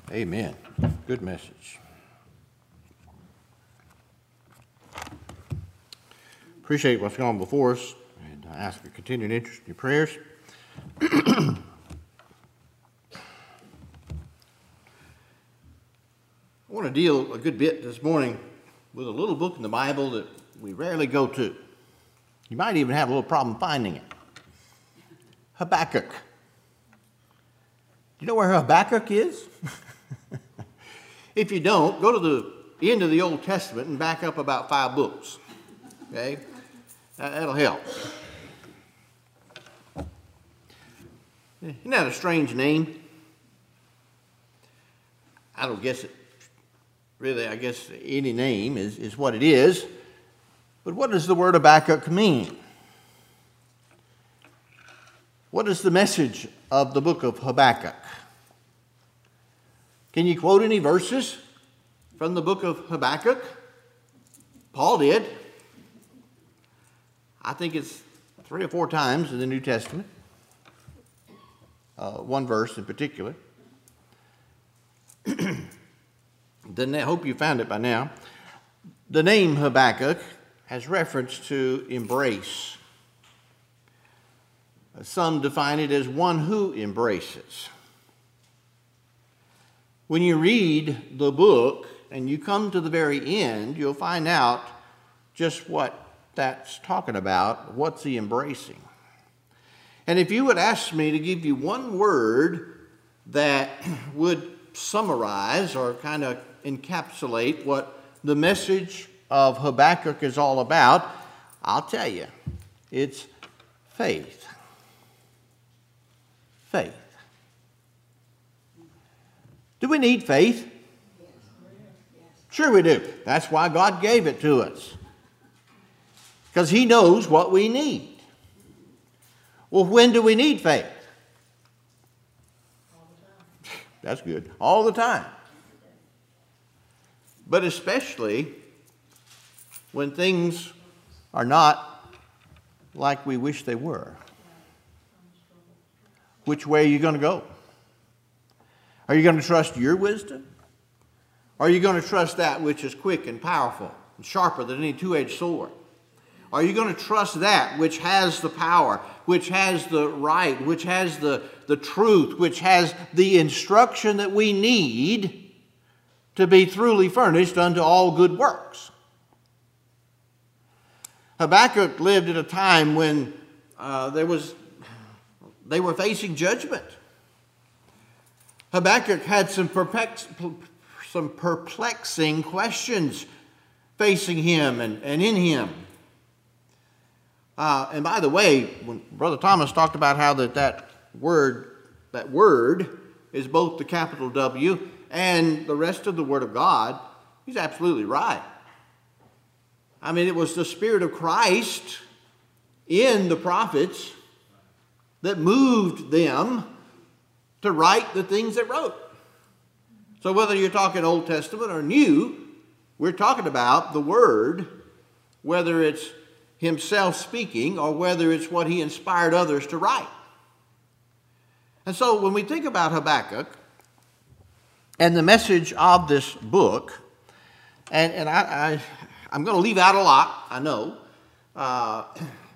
Amen. Good message. Appreciate what's gone before us, and I ask for continued interest in your prayers. I want to deal a good bit this morning with a little book in the Bible that we rarely go to. You might even have a little problem finding it. Habakkuk. Do you know where Habakkuk is? If you don't, go to the end of the Old Testament and back up about 5 books. Okay? That'll help. Isn't that a strange name? I don't guess it. Really, I guess any name is what it is. But what does the word Habakkuk mean? What is the message of the book of Habakkuk? Can you quote any verses from the book of Habakkuk? Paul did. I think it's 3 or 4 times in the New Testament. One verse in particular. Then I hope you found it by now. The name Habakkuk has reference to embrace. Some define it as one who embraces. When you read the book and you come to the very end, you'll find out just what that's talking about. What's he embracing? And if you would ask me to give you one word that would summarize or kind of encapsulate what the message of Habakkuk is all about, I'll tell you, it's faith. Faith. Do we need faith? Sure we do. That's why God gave it to us. Because he knows what we need. Well, when do we need faith? All the time. That's good. All the time. But especially when things are not like we wish they were. Which way are you going to go? Are you going to trust your wisdom? Or are you going to trust that which is quick and powerful and sharper than any two-edged sword? Are you going to trust that which has the power, which has the right, which has the truth, which has the instruction that we need to be truly furnished unto all good works? Habakkuk lived at a time when they were facing judgment. Habakkuk had some perplexing questions facing him and in him. And by the way, when Brother Thomas talked about how that word is both the capital W and the rest of the Word of God, he's absolutely right. I mean, it was the Spirit of Christ in the prophets that moved them to write the things they wrote. So whether you're talking Old Testament or New, we're talking about the Word, whether it's himself speaking or whether it's what he inspired others to write. And so when we think about Habakkuk and the message of this book, and I'm going to leave out a lot, I know, but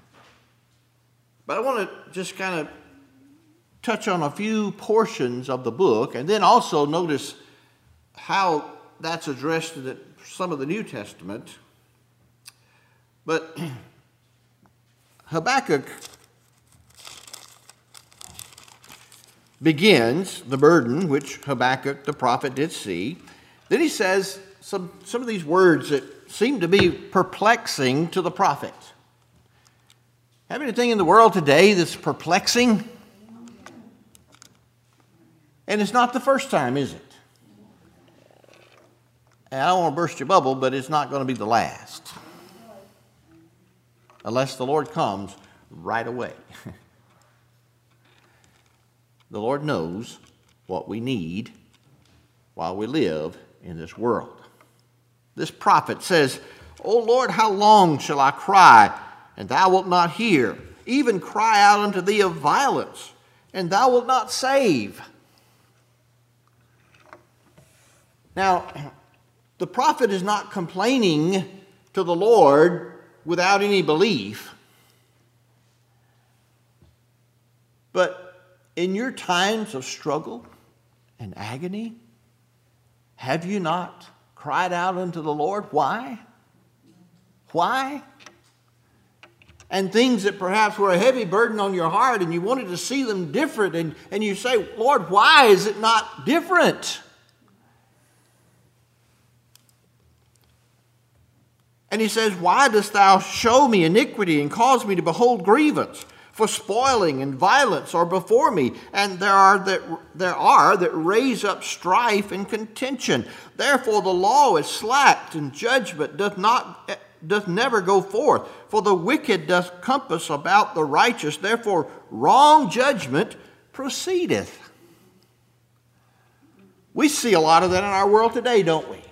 I want to just kind of touch on a few portions of the book and then also notice how that's addressed in some of the New Testament. But Habakkuk begins the burden which Habakkuk the prophet did see. Then he says some of these words that seem to be perplexing to the prophet. Have anything in the world today that's perplexing? And it's not the first time, is it? And I don't want to burst your bubble, but it's not going to be the last. Unless the Lord comes right away. The Lord knows what we need while we live in this world. This prophet says, O Lord, how long shall I cry, and thou wilt not hear? Even cry out unto thee of violence, and thou wilt not save. Now, the prophet is not complaining to the Lord without any belief. But in your times of struggle and agony, have you not cried out unto the Lord? Why? Why? And things that perhaps were a heavy burden on your heart and you wanted to see them different, and you say, Lord, why is it not different? And he says, why dost thou show me iniquity and cause me to behold grievance? For spoiling and violence are before me, and there are that raise up strife and contention. Therefore the law is slacked, and judgment doth never go forth. For the wicked doth compass about the righteous. Therefore wrong judgment proceedeth. We see a lot of that in our world today, don't we?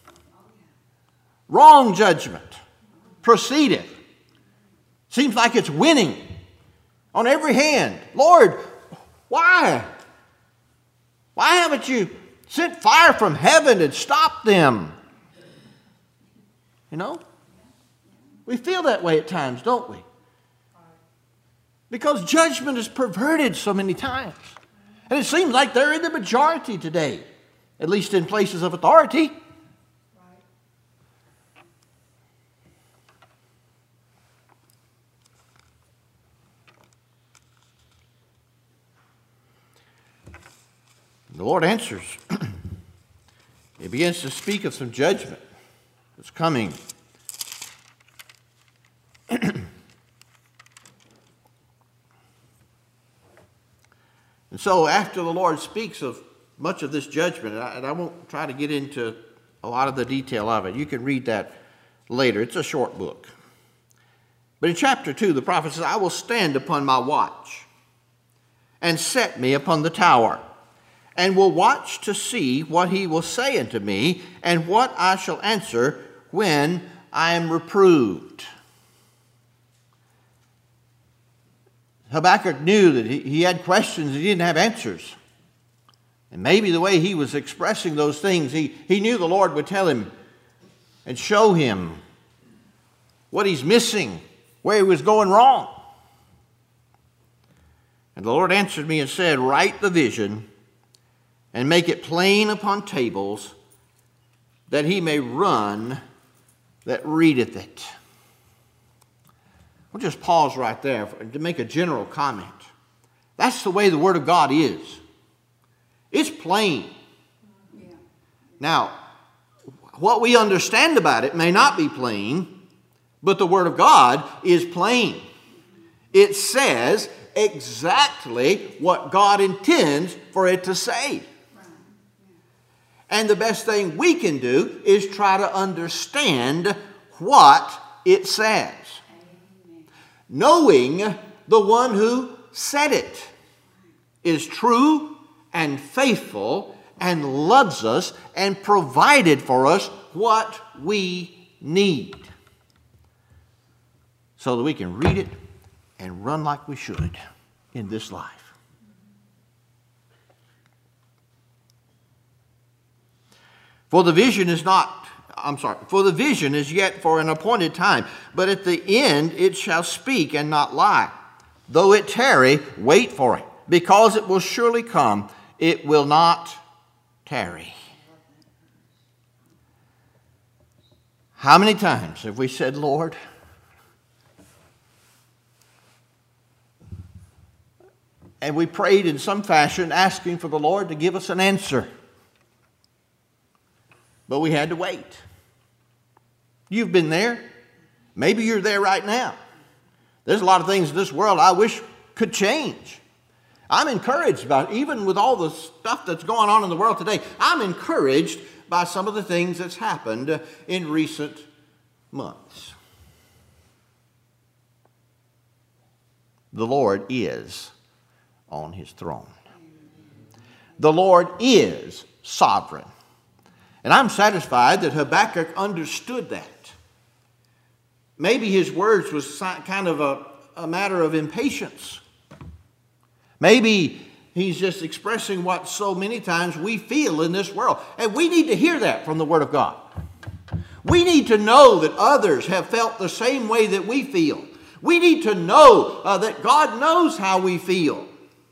Wrong judgment proceedeth. Seems like it's winning on every hand. Lord, why? Why haven't you sent fire from heaven and stopped them? You know? We feel that way at times, don't we? Because judgment is perverted so many times. And it seems like they're in the majority today, at least in places of authority. The Lord answers. He begins to speak of some judgment that's coming. And so after the Lord speaks of much of this judgment, and I won't try to get into a lot of the detail of it. You can read that later. It's a short book. But in chapter 2, the prophet says, I will stand upon my watch and set me upon the tower, and will watch to see what he will say unto me, and what I shall answer when I am reproved. Habakkuk knew that he had questions, he didn't have answers. And maybe the way he was expressing those things, he knew the Lord would tell him and show him what he's missing, where he was going wrong. And the Lord answered me and said, write the vision and make it plain upon tables, that he may run that readeth it. We'll just pause right there to make a general comment. That's the way the Word of God is. It's plain. Yeah. Now, what we understand about it may not be plain, but the Word of God is plain. It says exactly what God intends for it to say. And the best thing we can do is try to understand what it says. Knowing the one who said it is true and faithful and loves us and provided for us what we need, so that we can read it and run like we should in this life. For the vision is yet for an appointed time, but at the end it shall speak and not lie. Though it tarry, wait for it, because it will surely come, it will not tarry. How many times have we said, Lord, and we prayed in some fashion, asking for the Lord to give us an answer? But we had to wait. You've been there. Maybe you're there right now. There's a lot of things in this world I wish could change. I'm encouraged by, even with all the stuff that's going on in the world today, I'm encouraged by some of the things that's happened in recent months. The Lord is on his throne. The Lord is sovereign. And I'm satisfied that Habakkuk understood that. Maybe his words was kind of a matter of impatience. Maybe He's just expressing what so many times we feel in this world. And we need to hear that from the Word of God. We need to know that others have felt the same way that we feel. We need to know that God knows how we feel.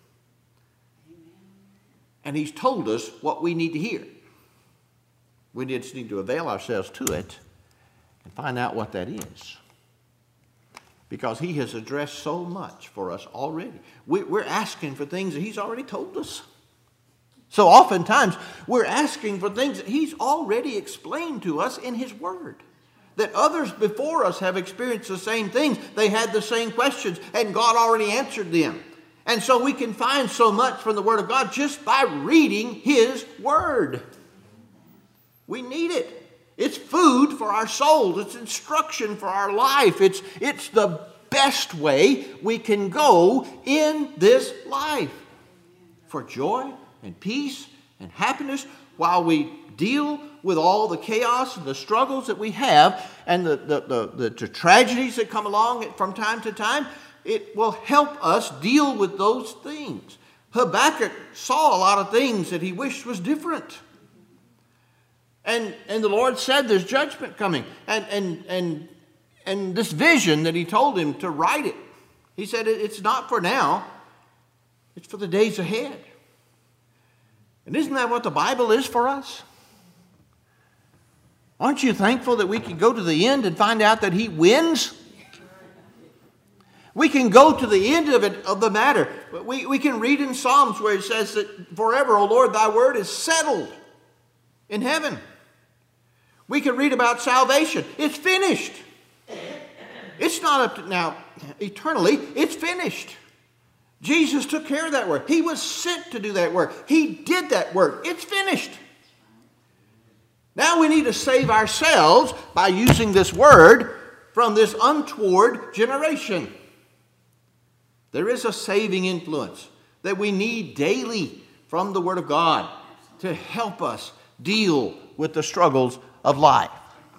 And He's told us what we need to hear. We just need to avail ourselves to it and find out what that is. Because He has addressed so much for us already. We're asking for things that He's already told us. So oftentimes we're asking for things that He's already explained to us in His Word. That others before us have experienced the same things. They had the same questions and God already answered them. And so we can find so much from the Word of God just by reading His Word. We need it. It's food for our souls. It's instruction for our life. It's the best way we can go in this life for joy and peace and happiness while we deal with all the chaos and the struggles that we have and the tragedies that come along from time to time. It will help us deal with those things. Habakkuk saw a lot of things that he wished was different. And the Lord said there's judgment coming. And this vision that He told him to write it, He said it's not for now. It's for the days ahead. And isn't that what the Bible is for us? Aren't you thankful that we can go to the end and find out that He wins? We can go to the end of the matter. We can read in Psalms where it says that forever, O Lord, Thy word is settled in heaven. We can read about salvation. It's finished. It's not up to now, eternally, it's finished. Jesus took care of that work. He was sent to do that work. He did that work. It's finished. Now we need to save ourselves by using this word from this untoward generation. There is a saving influence that we need daily from the Word of God to help us deal with the struggles of life.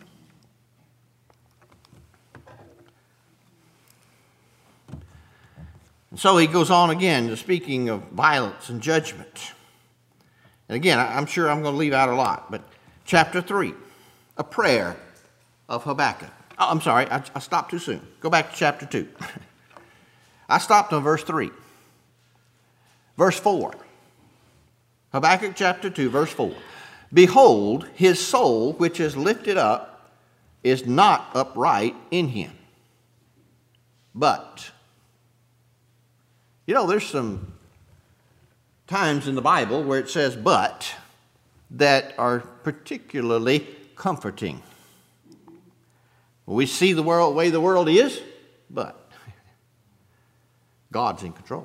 And so he goes on again to speaking of violence and judgment. And again, I'm sure I'm going to leave out a lot, but chapter 3, a prayer of Habakkuk. Oh, I'm sorry, I stopped too soon. Go back to chapter 2. I stopped on verse 3. Verse 4. Habakkuk chapter 2, verse 4. Behold, his soul which is lifted up is not upright in him. But, there's some times in the Bible where it says but that are particularly comforting. We see the way the world is, but God's in control.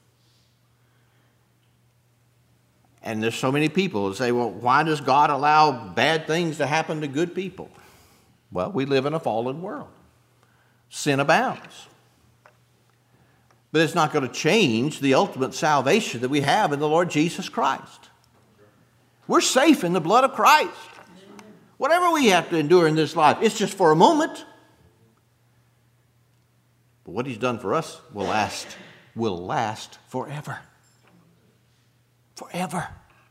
And there's so many people who say, well, why does God allow bad things to happen to good people? Well, we live in a fallen world. Sin abounds. But it's not going to change the ultimate salvation that we have in the Lord Jesus Christ. We're safe in the blood of Christ. Whatever we have to endure in this life, it's just for a moment. But what He's done for us will last forever. Forever.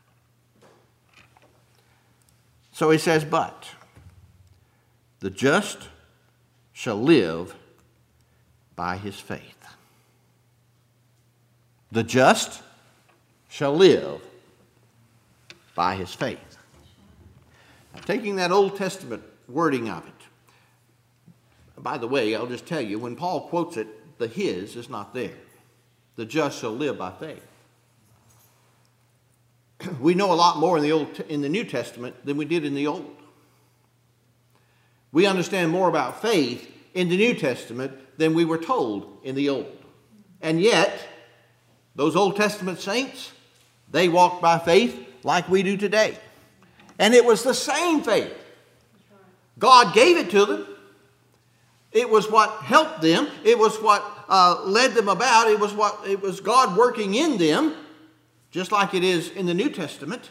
So he says, but the just shall live by his faith. The just shall live by his faith. Now, taking that Old Testament wording of it, by the way, I'll just tell you, when Paul quotes it, the his is not there. The just shall live by faith. We know a lot more in the New Testament than we did in the Old. We understand more about faith in the New Testament than we were told in the Old. And yet, those Old Testament saints, they walked by faith like we do today. And it was the same faith. God gave it to them. It was what helped them. It was what led them about. It was God working in them, just like it is in the New Testament.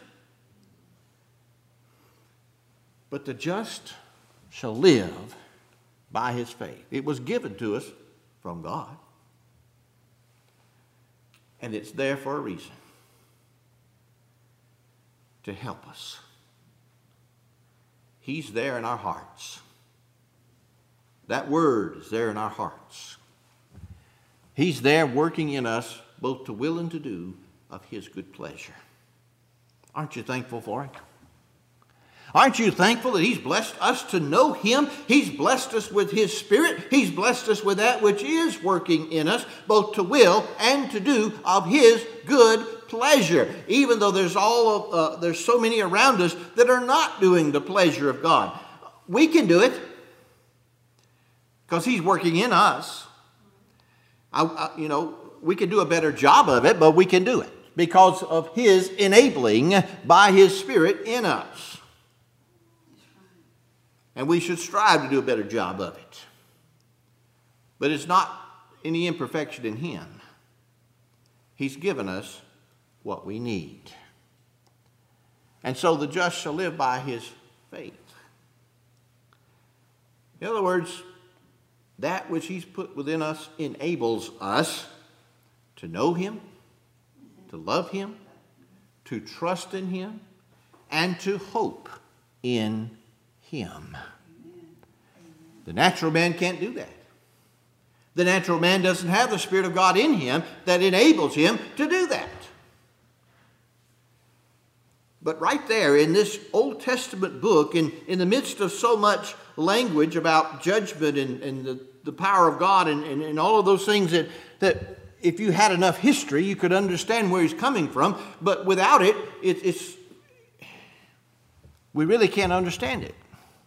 But the just shall live by his faith. It was given to us from God. And it's there for a reason. to help us. He's there in our hearts. That word is there in our hearts. He's there working in us both to will and to do of his good pleasure. Aren't you thankful for it? Aren't you thankful that he's blessed us to know him? He's blessed us with his Spirit. He's blessed us with that which is working in us, both to will and to do of his good pleasure. Even though there's so many around us that are not doing the pleasure of God. We can do it because he's working in us. We can do a better job of it, but we can do it because of his enabling by his Spirit in us. And we should strive to do a better job of it. But it's not any imperfection in him. He's given us what we need. And so the just shall live by his faith. In other words, that which he's put within us enables us to know him, to love him, to trust in him, and to hope in him. The natural man can't do that. The natural man doesn't have the Spirit of God in him that enables him to do that. But right there in this Old Testament book, in the midst of so much language about judgment and the power of God and all of those things that if you had enough history, you could understand where he's coming from. But without it, we really can't understand it.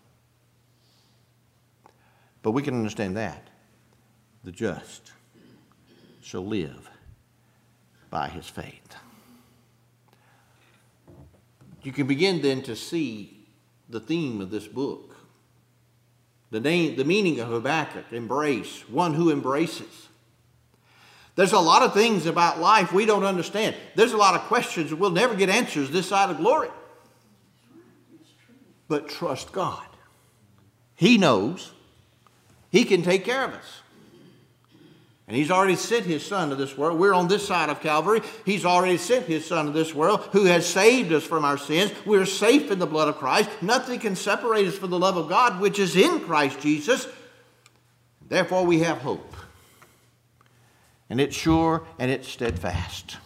But we can understand that. The just shall live by his faith. You can begin then to see the theme of this book. The meaning of Habakkuk, embrace, one who embraces. There's a lot of things about life we don't understand. There's a lot of questions that we'll never get answers this side of glory. But trust God. He knows. He can take care of us. And he's already sent his Son to this world. We're on this side of Calvary. He's already sent his Son to this world who has saved us from our sins. We're safe in the blood of Christ. Nothing can separate us from the love of God which is in Christ Jesus. Therefore we have hope. And it's sure and it's steadfast.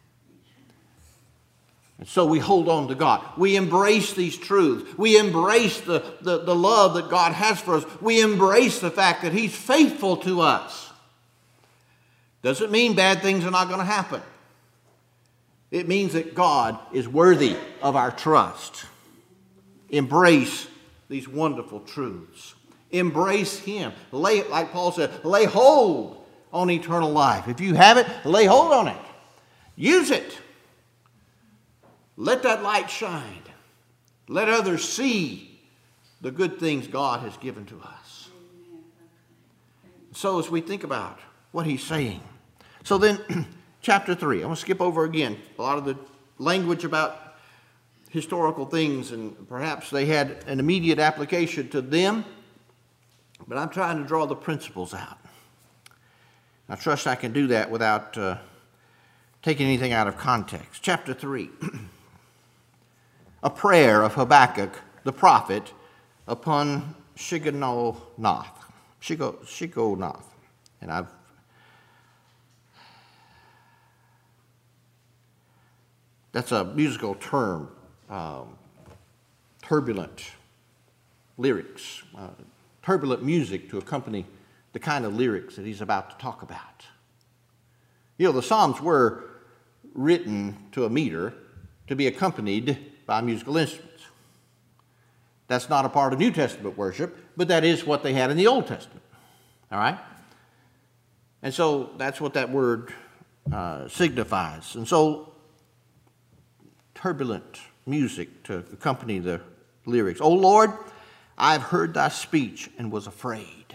And so we hold on to God. We embrace these truths. We embrace the love that God has for us. We embrace the fact that he's faithful to us. Doesn't mean bad things are not going to happen. It means that God is worthy of our trust. Embrace these wonderful truths. Embrace him. Like Paul said, lay hold on eternal life. If you have it, lay hold on it. Use it. Let that light shine. Let others see the good things God has given to us. So as we think about what he's saying. So then, chapter 3. I'm going to skip over again a lot of the language about historical things, and perhaps they had an immediate application to them, but I'm trying to draw the principles out. I trust I can do that without taking anything out of context. Chapter 3. A prayer of Habakkuk, the prophet, upon Shigionoth. And that's a musical term, turbulent lyrics, turbulent music to accompany the kind of lyrics that he's about to talk about. You know, the Psalms were written to a meter to be accompanied by musical instruments. That's not a part of New Testament worship, but that is what they had in the Old Testament. All right? And so that's what that word signifies. And so turbulent music to accompany the lyrics. O Lord, I have heard thy speech and was afraid.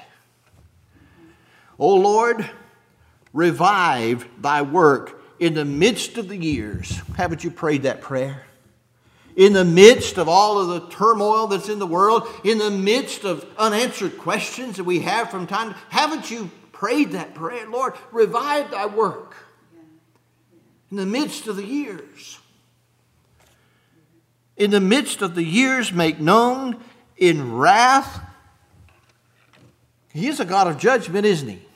O Lord, revive thy work in the midst of the years. Haven't you prayed that prayer? In the midst of all of the turmoil that's in the world, in the midst of unanswered questions that we have from time to time, haven't you prayed that prayer? Lord, revive thy work in the midst of the years. in the midst of the years make known in wrath. He is a God of judgment, isn't he?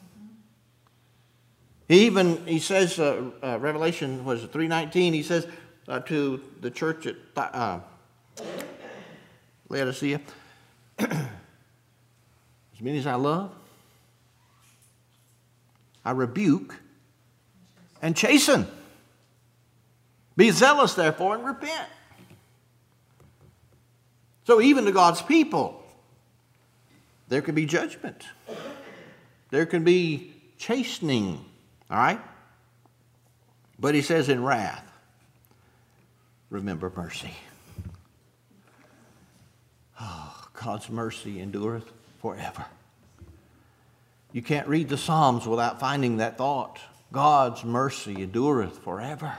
He says, Revelation, was it 3:19, he says to the church at Laodicea, as many as I love, I rebuke and chasten. Be zealous, therefore, and repent. So even to God's people, there can be judgment. There can be chastening. All right? But he says in wrath, remember mercy. Oh, God's mercy endureth forever. You can't read the Psalms without finding that thought. God's mercy endureth forever.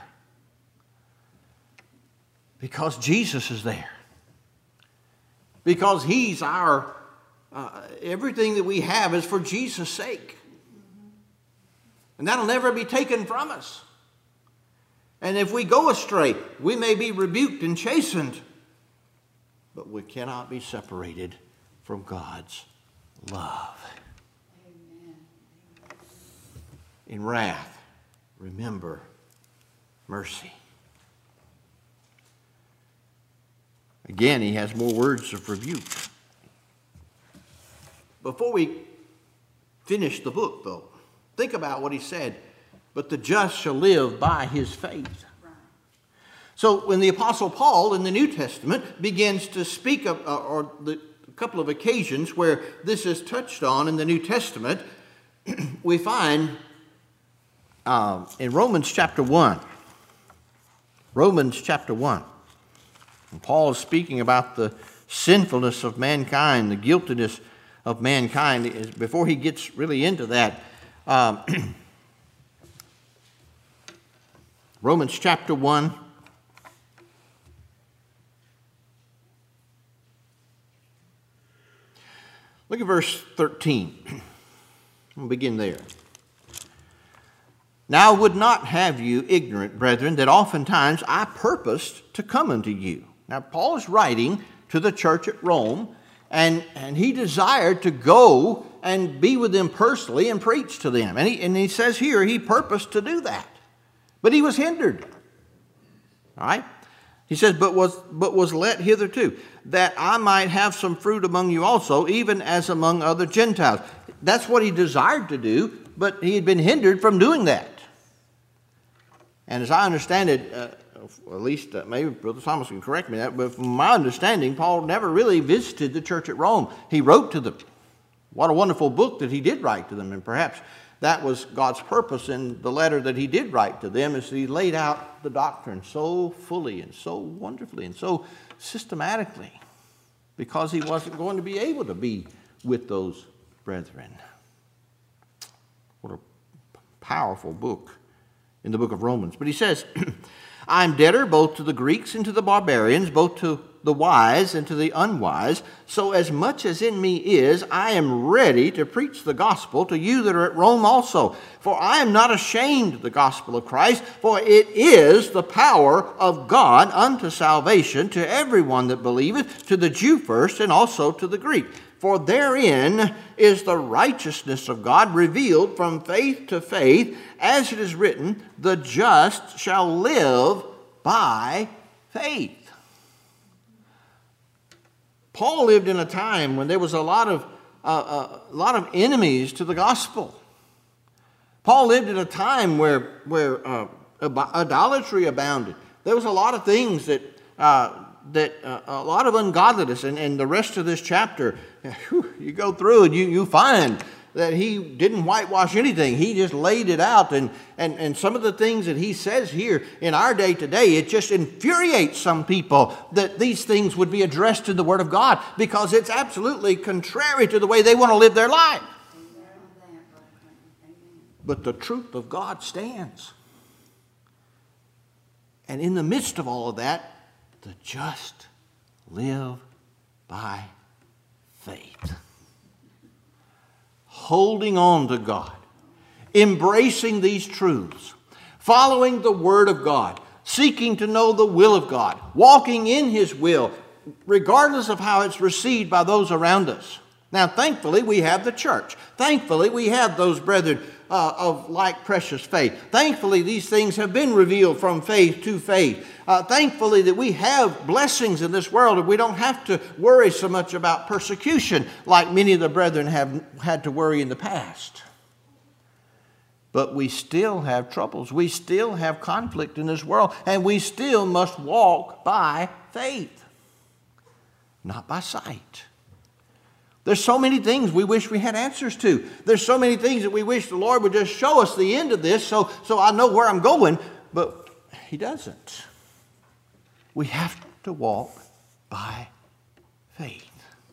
Because Jesus is there. Because he's our, everything that we have is for Jesus' sake. And that'll never be taken from us. And if we go astray, we may be rebuked and chastened, but we cannot be separated from God's love. Amen. In wrath, remember mercy. Again, he has more words of rebuke. Before we finish the book, though, think about what he said. But the just shall live by his faith. Right. So when the Apostle Paul in the New Testament begins to speak of, or the couple of occasions where this is touched on in the New Testament, we find in Romans chapter 1. Romans chapter 1. And Paul is speaking about the sinfulness of mankind, the guiltiness of mankind. Before he gets really into that, Romans chapter 1. Look at verse 13. We'll begin there. Now I would not have you ignorant, brethren, that oftentimes I purposed to come unto you. Now Paul is writing to the church at Rome, and he desired to go and be with them personally and preach to them. And he says here he purposed to do that. But he was hindered. All right? He says, but was let hitherto, that I might have some fruit among you also, even as among other Gentiles. That's what he desired to do, but he had been hindered from doing that. And as I understand it, at least maybe Brother Thomas can correct me that, but from my understanding, Paul never really visited the church at Rome. He wrote to them. What a wonderful book that he did write to them, and perhaps that was God's purpose in the letter that he did write to them, as he laid out the doctrine so fully and so wonderfully and so systematically, because he wasn't going to be able to be with those brethren. What a powerful book in the book of Romans. But he says, I am debtor both to the Greeks and to the barbarians, both to the wise and to the unwise. So as much as in me is, I am ready to preach the gospel to you that are at Rome also. For I am not ashamed of the gospel of Christ, for it is the power of God unto salvation to everyone that believeth, to the Jew first and also to the Greek. For therein is the righteousness of God revealed from faith to faith, as it is written, the just shall live by faith. Paul lived in a time when there was a lot of enemies to the gospel. Paul lived in a time where idolatry abounded. There was a lot of things that a lot of ungodliness, and the rest of this chapter, you go through and you find that he didn't whitewash anything. He just laid it out. And some of the things that he says here in our day today, it just infuriates some people that these things would be addressed in the Word of God, because it's absolutely contrary to the way they want to live their life. But the truth of God stands. And in the midst of all of that, the just live by faith. Holding on to God, embracing these truths, following the Word of God, seeking to know the will of God, walking in His will, regardless of how it's received by those around us. Now, thankfully, we have the church. Thankfully, we have those brethren of like precious faith. Thankfully, these things have been revealed from faith to faith. Thankfully, that we have blessings in this world and we don't have to worry so much about persecution like many of the brethren have had to worry in the past. But we still have troubles. We still have conflict in this world, and we still must walk by faith, not by sight. There's so many things we wish we had answers to. There's so many things that we wish the Lord would just show us the end of this so I know where I'm going, but He doesn't. We have to walk by faith.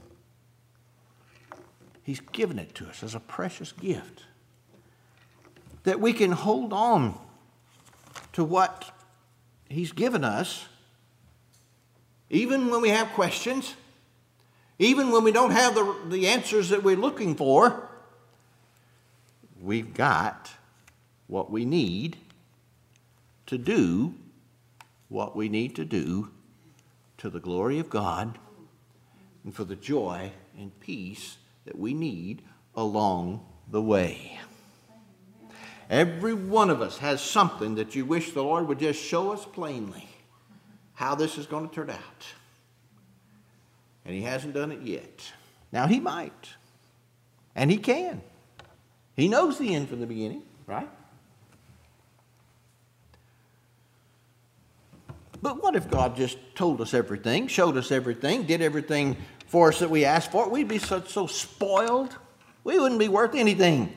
He's given it to us as a precious gift, that we can hold on to what He's given us, even when we have questions, even when we don't have the answers that we're looking for. We've got what we need to do what we need to do to the glory of God and for the joy and peace that we need along the way. Every one of us has something that you wish the Lord would just show us plainly how this is going to turn out. And He hasn't done it yet. Now He might. And He can. He knows the end from the beginning, right? But what if God just told us everything, showed us everything, did everything for us that we asked for? We'd be so spoiled. We wouldn't be worth anything.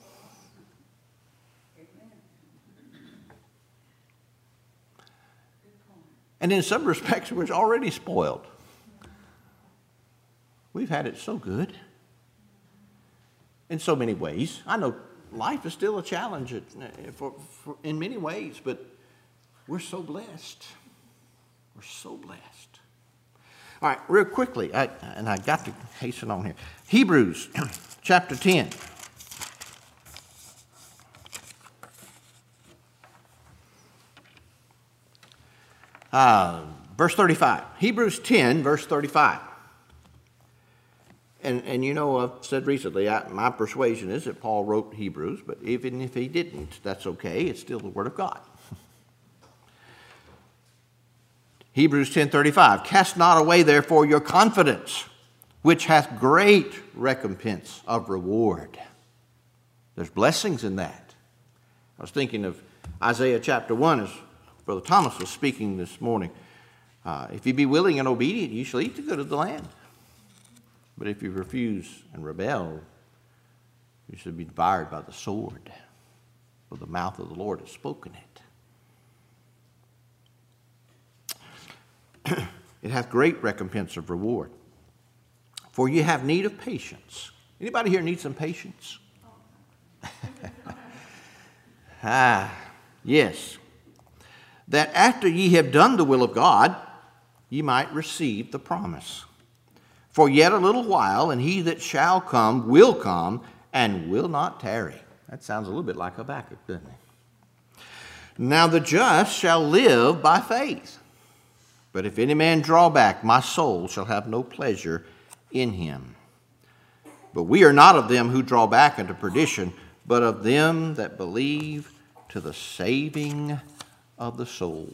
And in some respects, we're already spoiled. We've had it so good in so many ways. I know life is still a challenge in many ways, but we're so blessed. We're so blessed. All right, real quickly, I got to hasten on here. Hebrews chapter 10. Verse 35. Hebrews 10, verse 35. And you know, I've said recently, my persuasion is that Paul wrote Hebrews, but even if he didn't, that's okay. It's still the Word of God. Hebrews 10:35. Cast not away, therefore, your confidence, which hath great recompense of reward. There's blessings in that. I was thinking of Isaiah chapter 1 as Brother Thomas was speaking this morning. If you be willing and obedient, you shall eat the good of the land. But if you refuse and rebel, you shall be devoured by the sword, for the mouth of the Lord has spoken it. It hath great recompense of reward. For you have need of patience. Anybody here need some patience? Yes. That after ye have done the will of God, ye might receive the promise. For yet a little while, and he that shall come will come, and will not tarry. That sounds a little bit like Habakkuk, doesn't it? Now the just shall live by faith. But if any man draw back, my soul shall have no pleasure in him. But we are not of them who draw back into perdition, but of them that believe to the saving of the soul.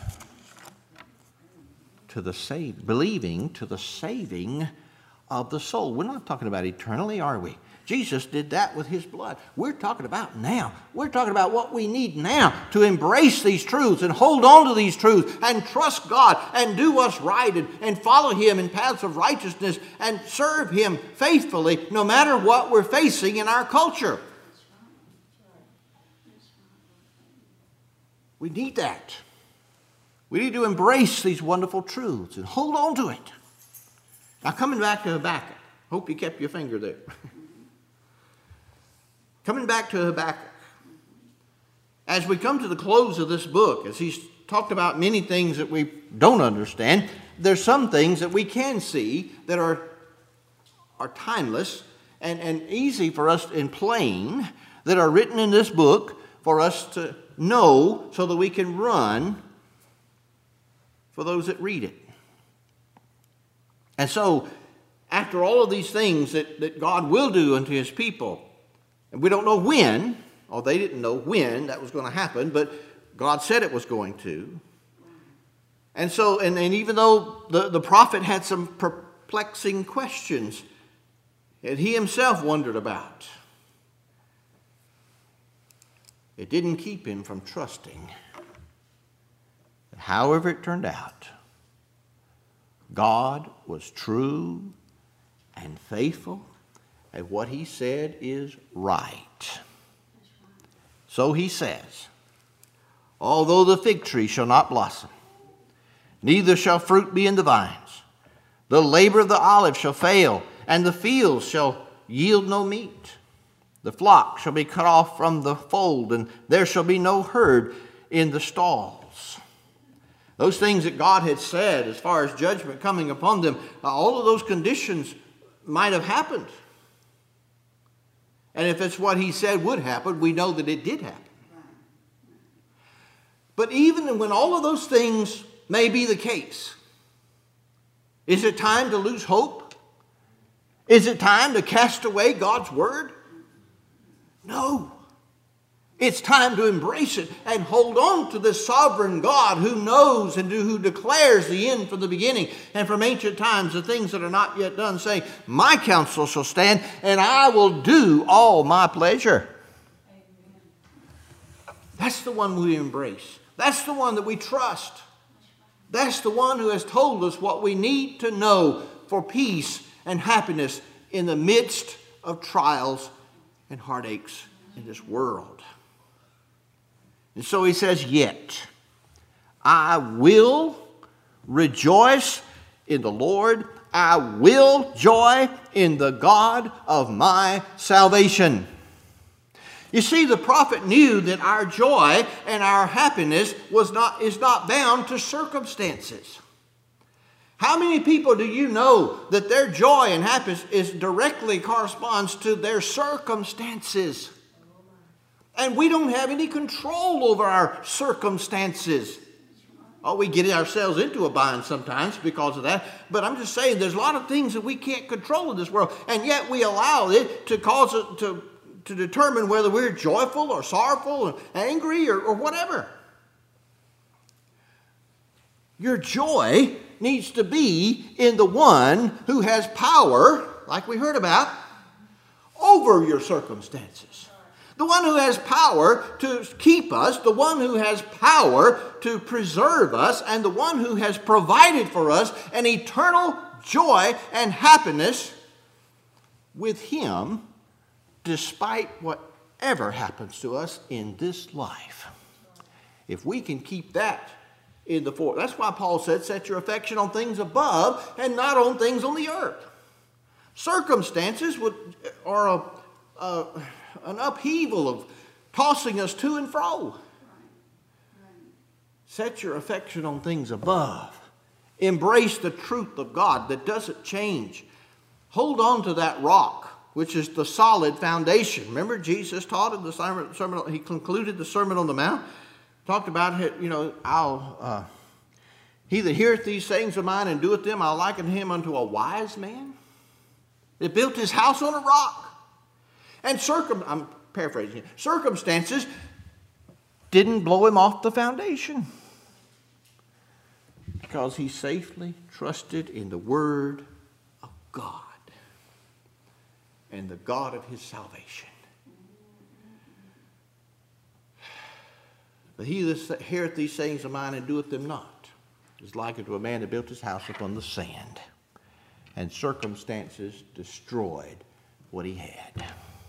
Believing to the saving of the soul. We're not talking about eternally, are we? Jesus did that with his blood. We're talking about now. We're talking about what we need now to embrace these truths and hold on to these truths and trust God and do what's right and follow Him in paths of righteousness and serve Him faithfully no matter what we're facing in our culture. We need that. We need to embrace these wonderful truths and hold on to it. Now, coming back to Habakkuk. Hope you kept your finger there. Coming back to Habakkuk. As we come to the close of this book, as he's talked about many things that we don't understand, there's some things that we can see that are timeless and easy for us in plain, that are written in this book for us to know so that we can run for those that read it. And so, after all of these things that God will do unto his people, and we don't know when, or they didn't know when that was going to happen, but God said it was going to. And so, and even though the prophet had some perplexing questions that he himself wondered about, it didn't keep him from trusting. However it turned out, God was true and faithful, and what he said is right. So he says, although the fig tree shall not blossom, neither shall fruit be in the vines, the labor of the olive shall fail, and the fields shall yield no meat. The flock shall be cut off from the fold, and there shall be no herd in the stalls. Those things that God had said as far as judgment coming upon them, all of those conditions might have happened. And if it's what he said would happen, we know that it did happen. But even when all of those things may be the case, is it time to lose hope? Is it time to cast away God's word? No. It's time to embrace it and hold on to this sovereign God who knows and who declares the end from the beginning and from ancient times the things that are not yet done, saying, my counsel shall stand and I will do all my pleasure. Amen. That's the one we embrace. That's the one that we trust. That's the one who has told us what we need to know for peace and happiness in the midst of trials and heartaches in this world. And so he says, yet I will rejoice in the Lord. I will joy in the God of my salvation. You see, the prophet knew that our joy and our happiness is not bound to circumstances. How many people do you know that their joy and happiness directly corresponds to their circumstances? And we don't have any control over our circumstances. Oh, we get ourselves into a bind sometimes because of that. But I'm just saying there's a lot of things that we can't control in this world. And yet we allow it to cause it to determine whether we're joyful or sorrowful or angry or whatever. Your joy needs to be in the one who has power, like we heard about, over your circumstances. The one who has power to keep us, the one who has power to preserve us, and the one who has provided for us an eternal joy and happiness with him, despite whatever happens to us in this life. If we can keep that in the fore, that's why Paul said, set your affection on things above and not on things on the earth. Circumstances are an upheaval of tossing us to and fro. Set your affection on things above. Embrace the truth of God that doesn't change. Hold on to that rock, which is the solid foundation. Remember, Jesus taught in the sermon, he concluded the Sermon on the Mount, talked about, he that heareth these sayings of mine and doeth them, I'll liken him unto a wise man that built his house on a rock. And I'm paraphrasing here, circumstances didn't blow him off the foundation because he safely trusted in the word of God and the God of his salvation. But he that heareth these sayings of mine and doeth them not is like unto a man that built his house upon the sand, and circumstances destroyed what he had.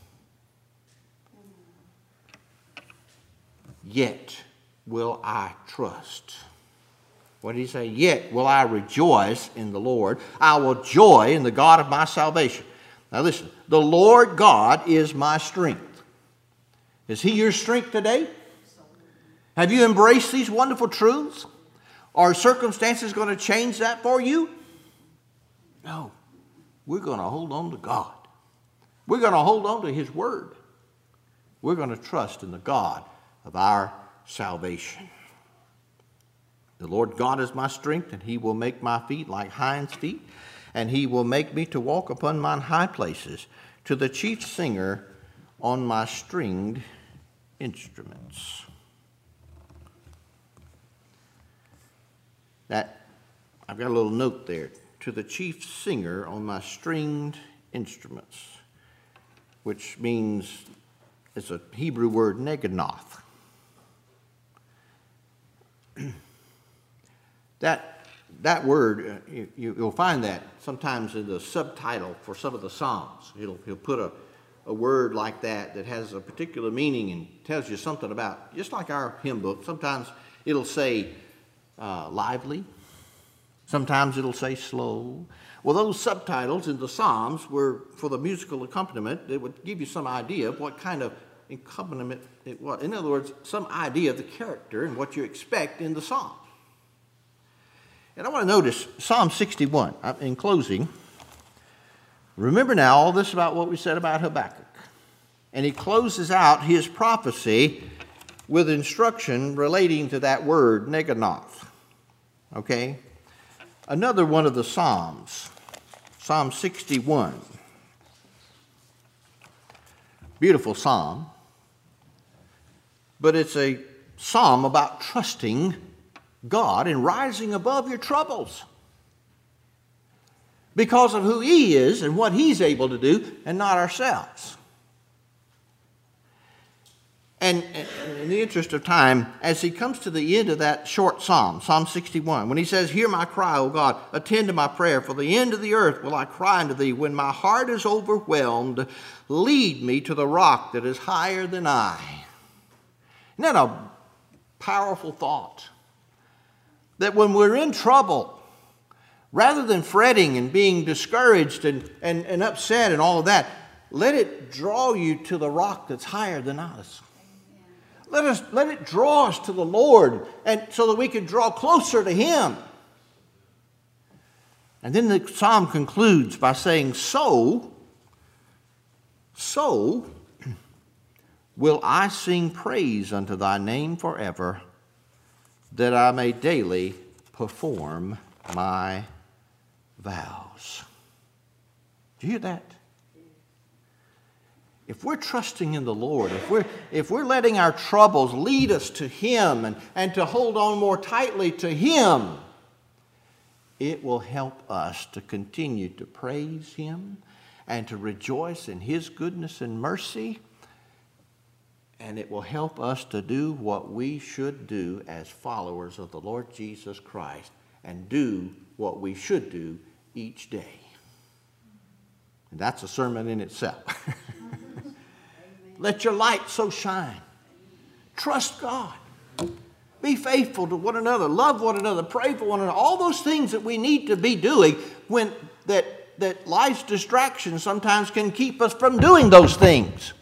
Yet will I trust. What did he say? Yet will I rejoice in the Lord. I will joy in the God of my salvation. Now listen, the Lord God is my strength. Is he your strength today? Have you embraced these wonderful truths? Are circumstances going to change that for you? No. We're going to hold on to God. We're going to hold on to his word. We're going to trust in the God of our salvation. The Lord God is my strength, and he will make my feet like hinds' feet, and he will make me to walk upon mine high places. To the chief singer on my stringed instruments. That, I've got a little note there. To the chief singer on my stringed instruments, which means, it's a Hebrew word, neganoth. That word, you'll find that sometimes in the subtitle for some of the Psalms. He'll put a word like that has a particular meaning and tells you something about, just like our hymn book, sometimes it'll say lively, sometimes it'll say slow. Well, those subtitles in the Psalms were for the musical accompaniment. They would give you some idea of what kind of accompaniment it was. In other words, some idea of the character and what you expect in the psalm. And I want to notice Psalm 61. In closing, remember now all this about what we said about Habakkuk. And he closes out his prophecy with instruction relating to that word, neganoth. Okay? Another one of the Psalms, Psalm 61. Beautiful psalm. But it's a psalm about trusting God and rising above your troubles because of who he is and what he's able to do, and not ourselves. And in the interest of time, as he comes to the end of that short psalm, Psalm 61, when he says, hear my cry, O God, attend to my prayer. For the end of the earth will I cry unto thee. When my heart is overwhelmed, lead me to the rock that is higher than I. Isn't that a powerful thought? That when we're in trouble, rather than fretting and being discouraged and upset and all of that, let it draw you to the rock that's higher than us. Let it draw us to the Lord, and so that we can draw closer to him. And then the psalm concludes by saying, so will I sing praise unto thy name forever, that I may daily perform my vows. Do you hear that? If we're trusting in the Lord, if we're letting our troubles lead us to him and to hold on more tightly to him, it will help us to continue to praise him and to rejoice in his goodness and mercy. And it will help us to do what we should do as followers of the Lord Jesus Christ, and do what we should do each day. And that's a sermon in itself. Let your light so shine. Trust God. Be faithful to one another. Love one another. Pray for one another. All those things that we need to be doing when that life's distractions sometimes can keep us from doing those things.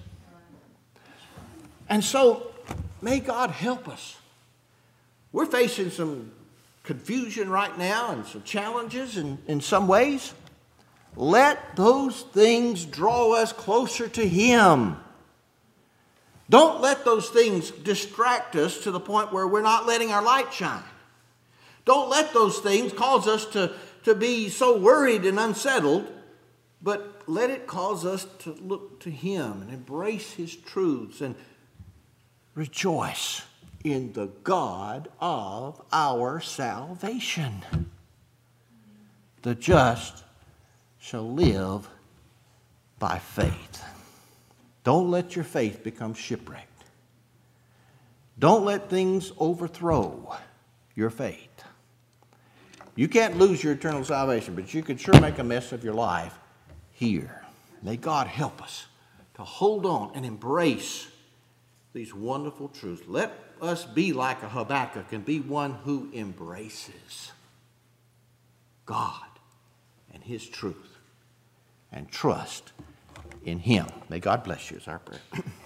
And so, may God help us. We're facing some confusion right now and some challenges in some ways. Let those things draw us closer to him. Don't let those things distract us to the point where we're not letting our light shine. Don't let those things cause us to be so worried and unsettled, but let it cause us to look to him and embrace his truths and rejoice in the God of our salvation. The just shall live by faith. Don't let your faith become shipwrecked. Don't let things overthrow your faith. You can't lose your eternal salvation, but you can sure make a mess of your life here. May God help us to hold on and embrace these wonderful truths. Let us be like a Habakkuk and be one who embraces God and his truth and trust in him. May God bless you is our prayer.